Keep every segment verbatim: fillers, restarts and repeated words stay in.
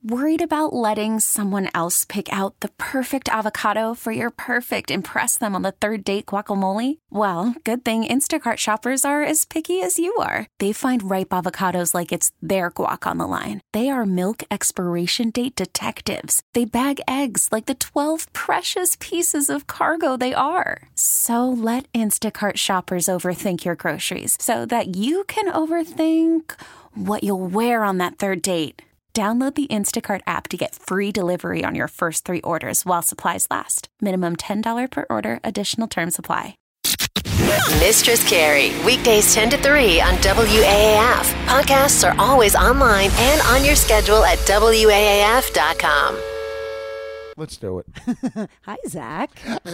Worried about letting someone else pick out the perfect avocado for your perfect impress them on the third date guacamole? Well, good thing Instacart shoppers are as picky as you are. They find ripe avocados like it's their guac on the line. They are milk expiration date detectives. They bag eggs like the twelve precious pieces of cargo they are. So let Instacart shoppers overthink your groceries so that you can overthink what you'll wear on that third date. Download the Instacart app to get free delivery on your first three orders while supplies last. Minimum ten dollars per order. Additional terms apply. Mistress Carrie, weekdays ten to three on W A A F. Podcasts are always online and on your schedule at W A A F dot com. Let's do it. Hi, Zach.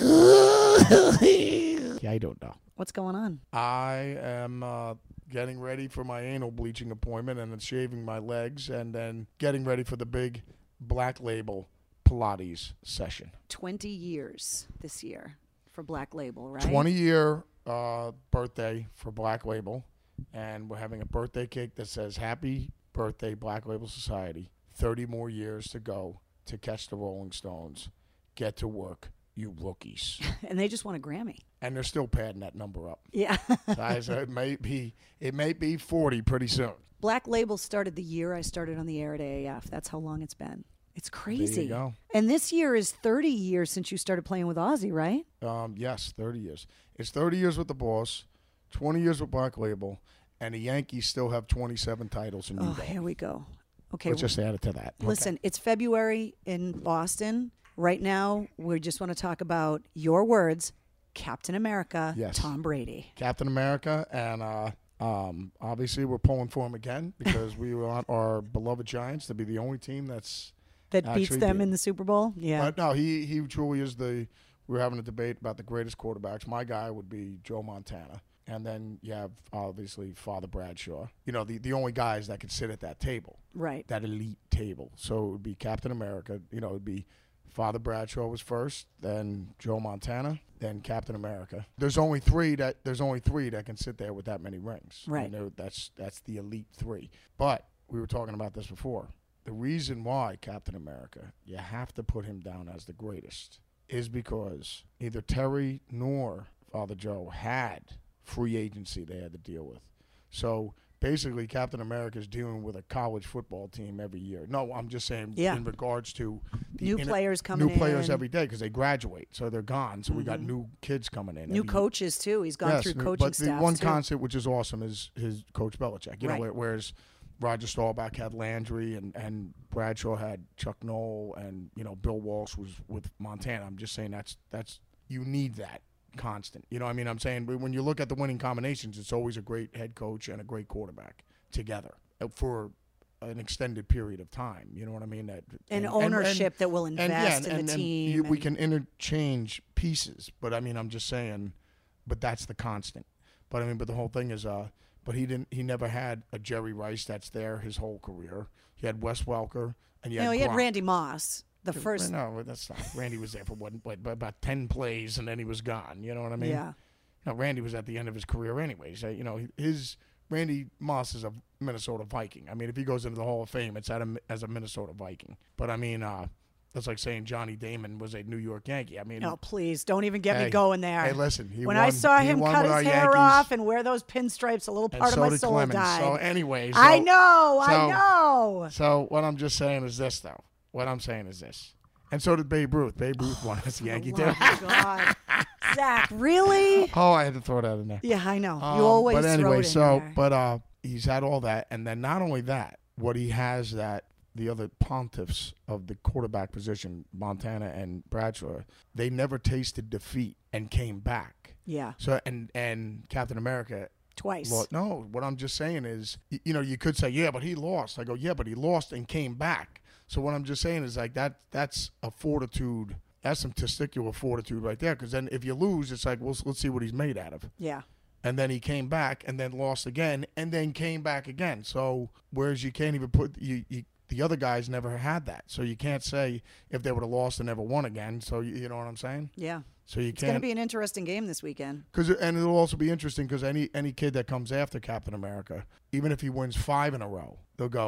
Yeah, I don't know. What's going on? I am uh, getting ready for my anal bleaching appointment and then shaving my legs and then getting ready for the big Black Label Pilates session. twenty years this year for Black Label, right? twenty-year uh, birthday for Black Label, and we're having a birthday cake that says, Happy Birthday, Black Label Society. thirty more years to go to catch the Rolling Stones. Get to work, you rookies. And they just won a Grammy. And they're still padding that number up. Yeah. So I said it may be it may be forty pretty soon. Black Label started the year I started on the air at A A F. That's how long it's been. It's crazy. There you go. And this year is thirty years since you started playing with Ozzy, right? Um, yes, thirty years. It's thirty years with the Boss, twenty years with Black Label, and the Yankees still have twenty-seven titles in Oh, New here we go. Okay. Let's just add it to that. Listen, Okay. it's February in Boston. Right now, we just want to talk about your words, Captain America, Yes. Tom Brady. Captain America, and uh, um, obviously we're pulling for him again because we want our beloved Giants to be the only team that's That beats actually them did. in the Super Bowl? Yeah. But no, he he truly is the. We were having a debate about the greatest quarterbacks. My guy would be Joe Montana, and then you have obviously Father Bradshaw. You know, the the only guys that could sit at that table, Right. that elite table. So it would be Captain America. You know, it would be Father Bradshaw was first, then Joe Montana, then Captain America. There's only three that there's only three that can sit there with that many rings. Right. You know, that's that's the elite three. But we were talking about this before. The reason why Captain America, you have to put him down as the greatest, is because neither Terry nor Father Joe had free agency they had to deal with. So basically, Captain America is dealing with a college football team every year. No, I'm just saying Yeah. in regards to the New inter- players coming new players in. every day because they graduate, so they're gone. So we got new kids coming in. New every- coaches, too. He's gone Yes, through new- coaching but the staffs, one too. constant which is awesome is his Coach Belichick. You Right. know, where- whereas Roger Staubach had Landry and, and Bradshaw had Chuck Noll and, you know, Bill Walsh was with Montana. I'm just saying that's that's you need that constant. You know what I mean? I'm saying when you look at the winning combinations, it's always a great head coach and a great quarterback together for an extended period of time. You know what I mean? That And and- ownership and- that will and, yeah, invest in and- the and team. you- we and- can interchange pieces, but I mean, I'm just saying, but that's the constant. But I mean, but the whole thing is, uh, but he didn't. He never had a Jerry Rice that's there his whole career. He had Wes Welker, and you you know, had he had Gronk. Randy Moss, the first. No, that's not. Randy was there for what, what, about ten plays, and then he was gone. You know what I mean? Yeah. You know, Randy was at the end of his career anyways. Uh, You know, his Randy Moss is a Minnesota Viking. I mean, if he goes into the Hall of Fame, it's at a, as a Minnesota Viking. But I mean, uh, that's like saying Johnny Damon was a New York Yankee. I mean, No, please, don't even get Hey, me going there. hey, listen, he when won- I saw he him won cut with his our hair Yankees. off and wear those pinstripes, a little and part so of my did soul Clemens. died. So anyway, so, I know, so- I know. So what I'm just saying is this, though. What I'm saying is this. And so did Babe Ruth. Babe Ruth won as a Yankee, too. Oh, my God. Zach, really? Oh, I had to throw that in there. Yeah, I know. Um, you always But throw anyway, it in so, there. but uh, he's had all that. And then not only that, what he has that the other pontiffs of the quarterback position, Montana and Bradshaw, they never tasted defeat and came back. Yeah, So, and, and Captain America twice. Lo- no, what I'm just saying is, y- you know, you could say, yeah, but he lost. I go, yeah, but he lost and came back. So what I'm just saying is like that. That's a fortitude. That's some testicular fortitude right there. Because then if you lose, it's like, well, let's, let's see what he's made out of. Yeah. And then he came back and then lost again and then came back again. So whereas you can't even put you, you the other guys never had that. So you can't say if they would have lost and never won again. So you, you know what I'm saying? Yeah. So you It's going to can't. be an interesting game this weekend. Cause, and it'll also be interesting because any any kid that comes after Captain America, even if he wins five in a row, they'll go,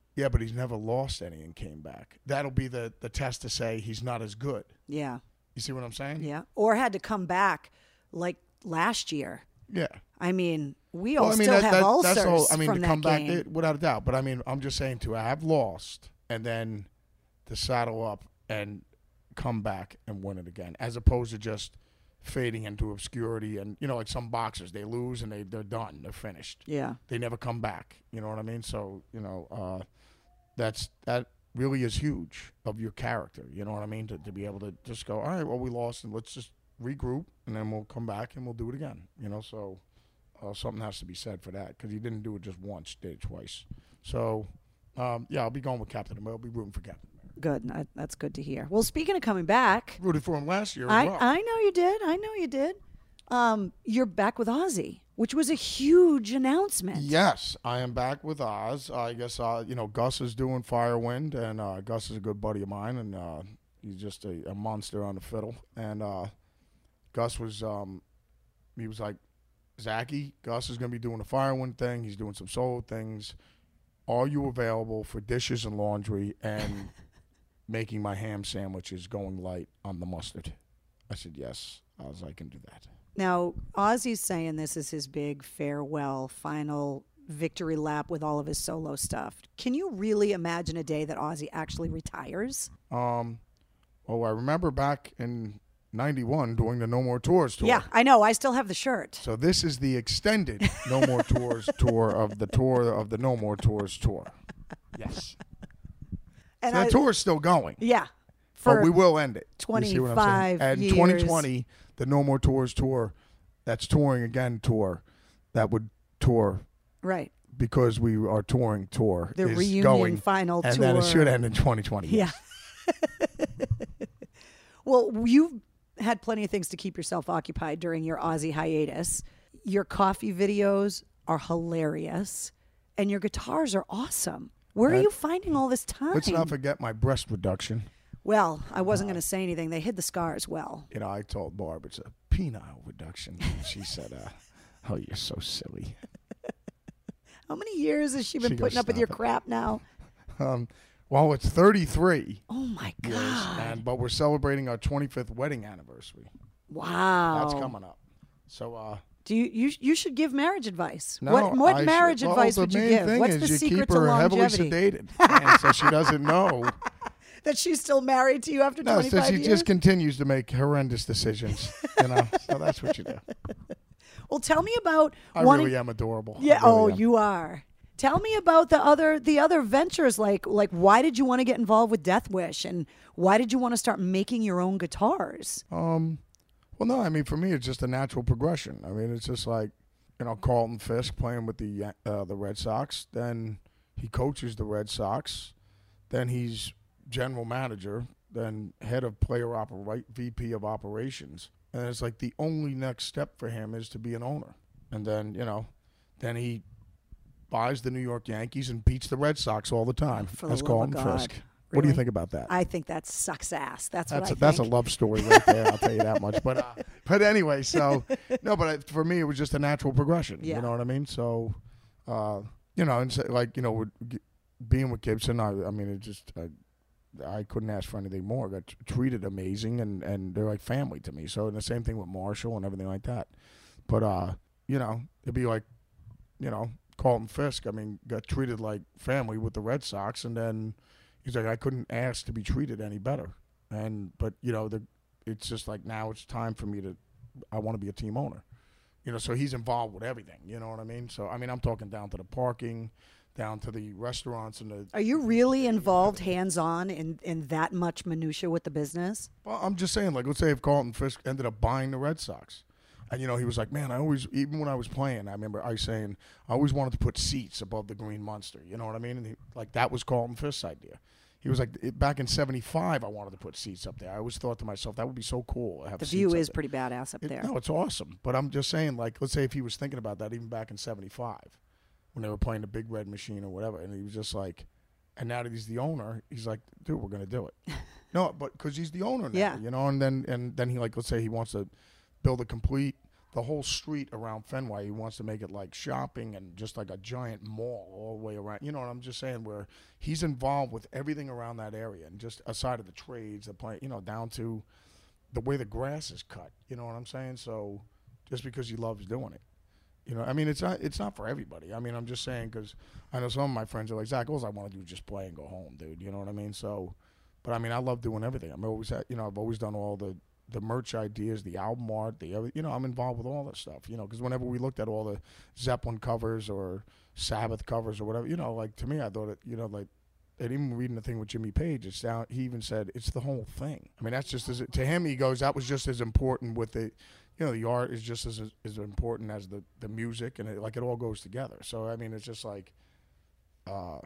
Yeah, but he's never lost any and came back. That'll be the, the test to say he's not as good. Yeah. You see what I'm saying? Yeah. Or had to come back like last year. Yeah. I mean, we all Well, I mean, still that, have that, ulcers that's all. I mean, from to that come back, game. it, without a doubt. But I mean, I'm just saying to have lost and then to saddle up and come back and win it again, as opposed to just fading into obscurity. And, you know, like some boxers, they lose and they, they're done. They're finished. Yeah. They never come back. You know what I mean? So, you know, uh, that's that really is huge of your character. You know what I mean? To, to be able to just go, all right, well, we lost, and let's just regroup, and then we'll come back and we'll do it again. You know, so uh, something has to be said for that, because he didn't do it just once, did it twice. So, um, yeah, I'll be going with Captain America. I'll be rooting for Captain America. Good. I, that's good to hear. Well, speaking of coming back, Rooted for him last year as I, well. I know you did. I know you did. Um, you're back with Ozzy, which was a huge announcement. Yes, I am back with Oz. I guess, uh, you know, Gus is doing Firewind, and uh, Gus is a good buddy of mine, and uh, he's just a, a monster on the fiddle. And uh, Gus was, um, he was like, Zachy, Gus is going to be doing the Firewind thing. He's doing some solo things. Are you available for dishes and laundry and making my ham sandwiches going light on the mustard? I said, yes. I was like, I can do that. Now, Ozzy's saying this is his big farewell, final victory lap with all of his solo stuff. Can you really imagine a day that Ozzy actually retires? Um, well, I remember back in ninety-one doing the No More Tours tour. Yeah, I know. I still have the shirt. So this is the extended No More Tours tour of the tour of the No More Tours tour. Yes. And so I, the tour is still going. Yeah. But For we will end it. You see what I'm saying? twenty-five And years. twenty twenty, the No More Tours tour, that's touring again tour, that would tour Right. because we are touring tour The is reunion going, final and tour. then it should end in twenty twenty. Yeah. Well, you've had plenty of things to keep yourself occupied during your Ozzy hiatus. Your coffee videos are hilarious, and your guitars are awesome. Where are That- you finding all this time? Let's not forget my breast reduction. Well, I wasn't going to say anything. They hid the scars well. You know, I told Barb it's a penile reduction. And she said, uh, oh, you're so silly. How many years has she been She goes, putting up with your "Stop it." crap now? Um, well, it's thirty-three Oh, my years, God. and but we're celebrating our twenty-fifth wedding anniversary. Wow. That's coming up. So, uh, Do you, you you should give marriage advice. no, what what I marriage should, advice well, would the you main give? thing What's is the you secret keep her to heavily longevity? sedated, and so she doesn't know. That she's still married to you after No, so twenty-five she years? just continues to make horrendous decisions. You know, so that's what you do. Well, tell me about I wanting. really am adorable. I Yeah. really Oh, am. you are. Tell me about the other the other ventures. Like like why did you want to get involved with Death Wish, and why did you want to start making your own guitars? Um, well, no, I mean, for me, it's just a natural progression. I mean, it's just like, you know, Carlton Fisk playing with the uh, the Red Sox. Then he coaches the Red Sox. Then he's general manager. Then head of player operate V P of operations. And it's like the only next step for him is to be an owner. And then, you know, then he buys the New York Yankees and beats the Red Sox all the time. For the That's love of Carlton God. Fisk. What do you Really? think about that? I think that sucks ass. That's, That's what a, I that's a think. love story right there. I'll tell you that much. But uh, but anyway, so no, but I, for me, it was just a natural progression. Yeah. You know what I mean? So, uh, you know, and so, like you know, with, g- being with Gibson, I, I mean, it just I, I couldn't ask for anything more. I got t- treated amazing, and, and they're like family to me. So and the same thing with Marshall and everything like that. But uh, you know, it'd be like, you know, Carlton Fisk. I mean, got treated like family with the Red Sox, and then. He's like, I couldn't ask to be treated any better. And, but, you know, the, it's just like now it's time for me to, I want to be a team owner. You know, so he's involved with everything. You know what I mean? So, I mean, I'm talking down to the parking, down to the restaurants and the. Are you really involved hands-on in, in that much minutia with the business? Well, I'm just saying, like, let's say if Carlton Fisk ended up buying the Red Sox. And, you know, he was like, man, I always, even when I was playing, I remember I saying, I always wanted to put seats above the Green Monster. You know what I mean? And he, like, that was Carlton Fisk's idea. He was like, it, back in seventy-five, I wanted to put seats up there. I always thought to myself, that would be so cool. To have The seats view up is there. pretty badass up It- there. No, it's awesome. But I'm just saying, like, let's say if he was thinking about that even back in seventy-five when they were playing the Big Red Machine or whatever, and he was just like, and now that he's the owner, he's like, dude, we're going to do it. No, but because he's the owner now, Yeah. you know, and then and then he, like, let's say he wants to build a complete the whole street around Fenway. He wants to make it like shopping and just like a giant mall all the way around. You know what I'm just saying? Where he's involved with everything around that area, and just aside of the trades, the play, you know, down to the way the grass is cut. You know what I'm saying? So just because he loves doing it, you know, I mean, it's not it's not for everybody. I mean, I'm just saying because I know some of my friends are like, Zach, all I want to do is just play and go home, dude. You know what I mean? So, but I mean, I love doing everything. I'm always, you know, I've always done all the. the merch ideas, the album art, the every, you know, I'm involved with all that stuff, you know, because whenever we looked at all the Zeppelin covers or Sabbath covers or whatever, you know, like to me, I thought it, you know, like, and even reading the thing with Jimmy Page, it's down, he even said it's the whole thing. I mean, that's just as, to him, he goes, that was just as important with the, you know, the art is just as as important as the, the music, and it, like it all goes together. So, I mean, it's just like, uh,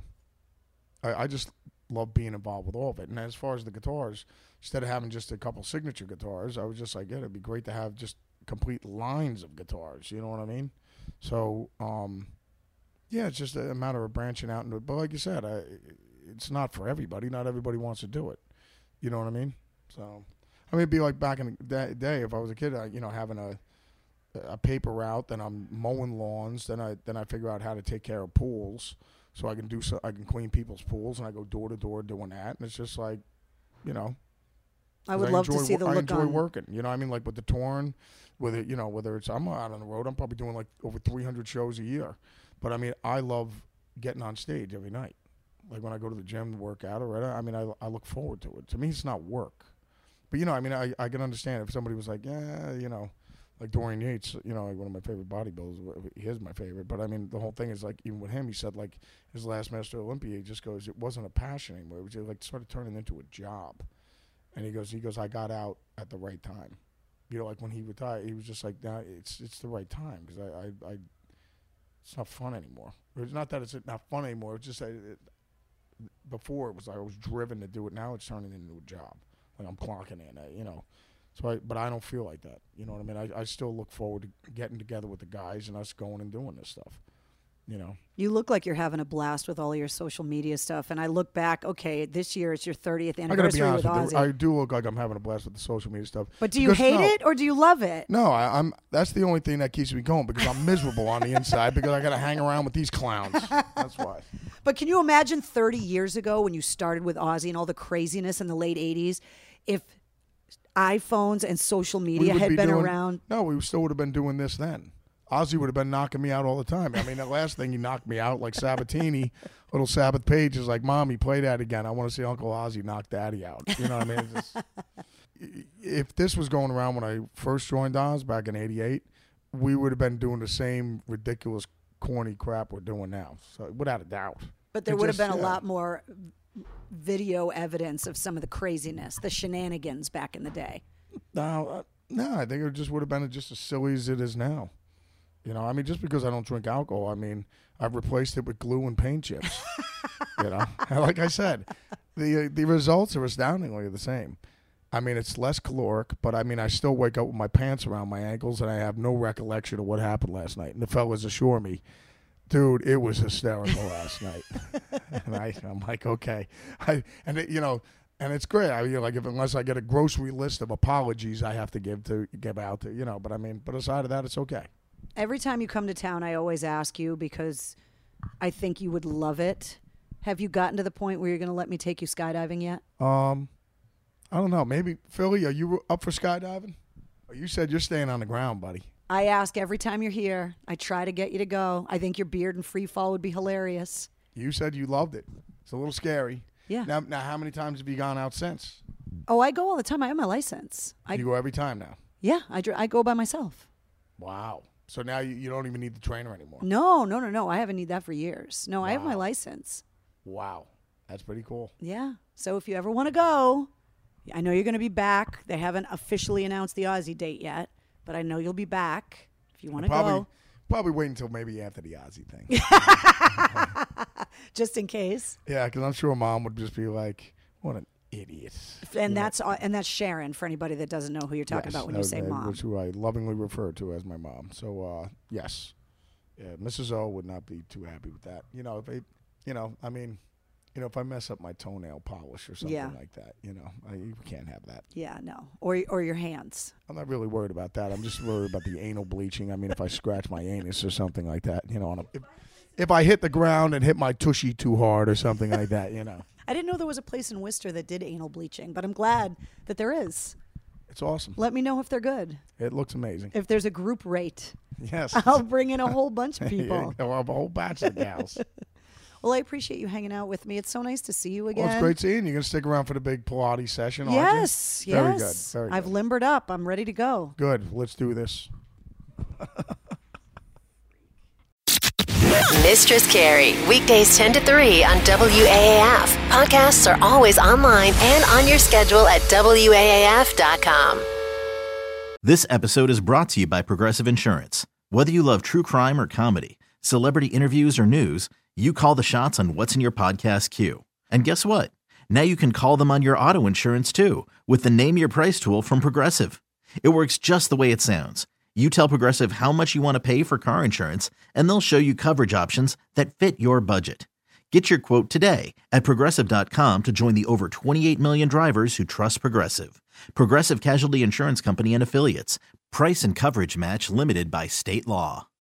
I, I just love being involved with all of it. And as far as the guitars, instead of having just a couple signature guitars, I was just like, yeah, it'd be great to have just complete lines of guitars. You know what I mean? So, um, yeah, it's just a matter of branching out into it. But like you said, I, it's not for everybody. Not everybody wants to do it. You know what I mean? So, I mean, it'd be like back in the day if I was a kid, I, you know, having a a paper route, then I'm mowing lawns, then I then I figure out how to take care of pools. So I can do so. I can clean people's pools, and I go door to door doing that. And it's just like, you know, I would love enjoy, to see the I look enjoy on. working. You know, what I mean, like with the Torn, whether you know whether it's I'm out on the road, I'm probably doing like over three hundred shows a year. But I mean, I love getting on stage every night. Like when I go to the gym to work out or whatever. I mean, I I look forward to it. To me, it's not work. But you know, I mean, I I can understand if somebody was like, yeah, you know. Like Dorian Yates, you know, like one of my favorite bodybuilders. He is my favorite. But, I mean, the whole thing is, like, even with him, he said, like, his last Master Olympia, he just goes, it wasn't a passion anymore. It was, like, started turning into a job. And he goes, he goes, I got out at the right time. You know, like, when he retired, he was just like, nah, it's it's the right time. Because I, I, I, it's not fun anymore. It's not that it's not fun anymore. It's just that it, before it was, I was driven to do it. Now it's turning into a job. Like, I'm clocking in, you know. So, I, but I don't feel like that. You know what I mean? I, I still look forward to getting together with the guys and us going and doing this stuff. You know, you look like you're having a blast with all of your social media stuff. And I look back, okay, this year is your thirtieth anniversary I gotta be with honest Ozzy. with you, I do look like I'm having a blast with the social media stuff. But do you because, hate no, it or do you love it? No, I, I'm. That's the only thing that keeps me going because I'm miserable on the inside because I got to hang around with these clowns. That's why. But can you imagine thirty years ago when you started with Ozzy and all the craziness in the late eighties, if iPhones and social We media would had be been doing- around? No, we still would have been doing this then. Ozzy would have been knocking me out all the time. I mean, the last thing he knocked me out, like Sabatini, little Sabbath Page is like, Mommy, play that again. I want to see Uncle Ozzy knock Daddy out. You know what I mean? It's just, if this was going around when I first joined Oz back in eighty-eight, we would have been doing the same ridiculous, corny crap we're doing now. So without a doubt. But there It would have just- been a yeah. lot more video evidence of some of the craziness, the shenanigans back in the day. No, uh, no, I think it just would have been just as silly as it is now. You know, I mean, just because I don't drink alcohol, I mean, I've replaced it with glue and paint chips. You know, And like I said, the uh, the results are astoundingly the same. I mean, it's less caloric, but I mean, I still wake up with my pants around my ankles, and I have no recollection of what happened last night. And the fellas assure me, dude, it was hysterical last night. And I, I'm like, okay, I and it, you know. And it's great. I you know, like if unless I get a grocery list of apologies I have to give to give out to, you know. But I mean, but aside of that, it's okay. Every time you come to town, I always ask you because I think you would love it. Have you gotten to the point where you're going to let me take you skydiving yet? Um, I don't know. Maybe Philly, are you up for skydiving? Oh, you said you're staying on the ground, buddy. I ask every time you're here. I try to get you to go. I think your beard and free fall would be hilarious. You said you loved it. It's a little scary. Yeah. Now, now, how many times have you gone out since? Oh, I go all the time. I have my license. I, You go every time now. yeah, I, dr- I go by myself. Wow. So now you, you don't even need the trainer anymore. No, no, no, no. I haven't need that for years. No, I have my Wow. license. Wow. That's pretty cool. Yeah. So if you ever want to go, I know you're going to be back. They haven't officially announced the Aussie date yet, but I know you'll be back if you want to Probably, go. probably wait until maybe after the Aussie thing. Just in case. Yeah, because I'm sure Mom would just be like, "What an idiot." And that's uh, and that's Sharon for anybody that doesn't know who you're talking Yes, about when that you was- say that mom. was who I lovingly refer to as my mom. So uh, yes, yeah, Missus O would not be too happy with that. You know, if they, you know, I mean, You know, if I mess up my toenail polish or something Yeah. like that, you know, I, you can't have that. Yeah, no. Or or your hands. I'm not really worried about that. I'm just worried about the anal bleaching. I mean, if I scratch my anus or something like that, you know, on a, if, if I hit the ground and hit my tushy too hard or something like that, you know. I didn't know there was a place in Worcester that did anal bleaching, but I'm glad that there is. It's awesome. Let me know if they're good. It looks amazing. If there's a group rate, Yes. I'll bring in a whole bunch of people. I'll have a whole batch of gals. Well, I appreciate you hanging out with me. It's so nice to see you again. Well, it's great seeing you. You're going to stick around for the big Pilates session, aren't you? Yes, yes. Very good. Very I've good. limbered up. I'm ready to go. Good. Let's do this. Mistress Carrie, weekdays ten to three on W A A F. Podcasts are always online and on your schedule at W A A F dot com. This episode is brought to you by Progressive Insurance. Whether you love true crime or comedy, celebrity interviews or news, you call the shots on what's in your podcast queue. And guess what? Now you can call them on your auto insurance too with the Name Your Price tool from Progressive. It works just the way it sounds. You tell Progressive how much you want to pay for car insurance, and they'll show you coverage options that fit your budget. Get your quote today at Progressive dot com to join the over twenty-eight million drivers who trust Progressive. Progressive Casualty Insurance Company and Affiliates. Price and coverage match limited by state law.